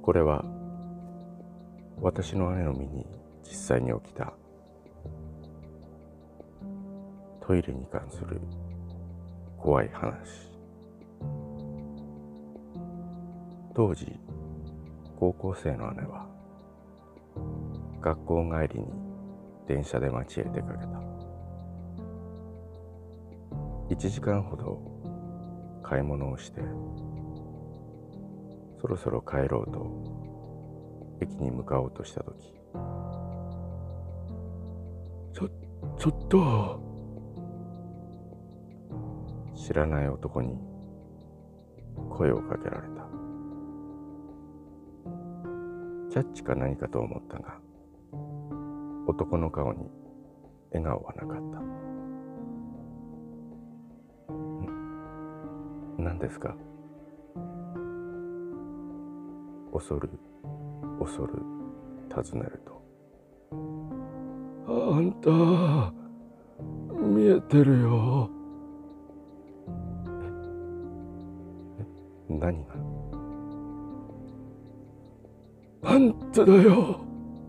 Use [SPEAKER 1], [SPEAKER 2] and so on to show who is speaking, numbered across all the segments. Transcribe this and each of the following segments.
[SPEAKER 1] これは私の姉の身に実際に起きたトイレに関する怖い話。当時高校生の姉は学校帰りに電車で町へ出かけた。1時間ほど買い物をしてそろそろ帰ろうと駅に向かおうとしたとき、ちょっと知らない男に声をかけられた。キャッチか何かと思ったが、男の顔に笑顔はなかった。何ですか？恐る尋ねると、あんた見えてるよ。何が？パンツだよ。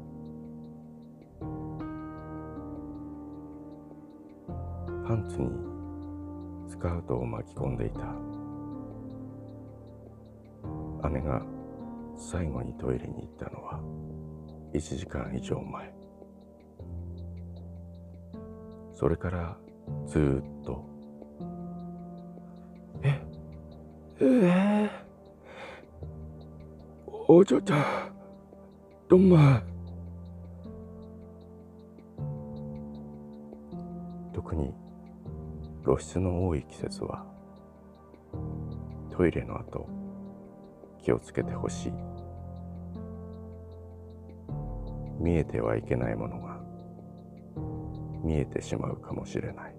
[SPEAKER 1] パンツにスカートを巻き込んでいた姉が最後にトイレに行ったのは1時間以上前。それからずーっとお嬢ちゃんどんまい。特に露出の多い季節はトイレの後気をつけてほしい。見えてはいけないものが見えてしまうかもしれない。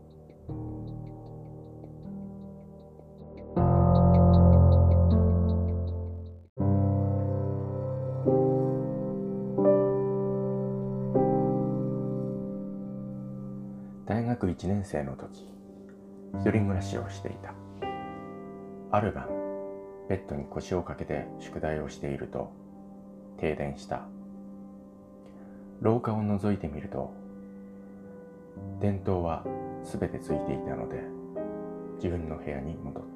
[SPEAKER 1] 大学1年生の時、一人暮らしをしていた。ある晩、ベッドに腰を掛けて宿題をしていると停電した。廊下を覗いてみると電灯はすべてついていたので自分の部屋に戻った。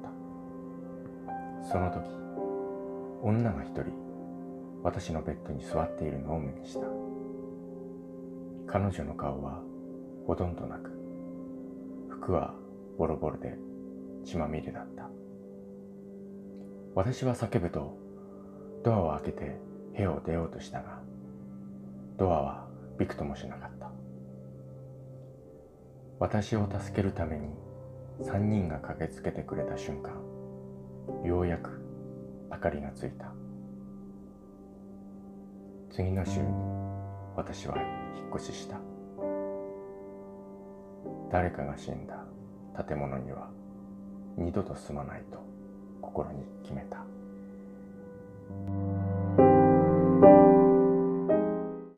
[SPEAKER 1] その時、女が一人私のベッドに座っているのを目にした。彼女の顔はほとんどなく、服はボロボロで血まみれだった。私は叫ぶとドアを開けて部屋を出ようとしたが、ドアはびくともしなかった。私を助けるために3人が駆けつけてくれた瞬間、ようやく明かりがついた。次の週に私は引っ越しした。誰かが死んだ建物には二度と住まないと心に決めた。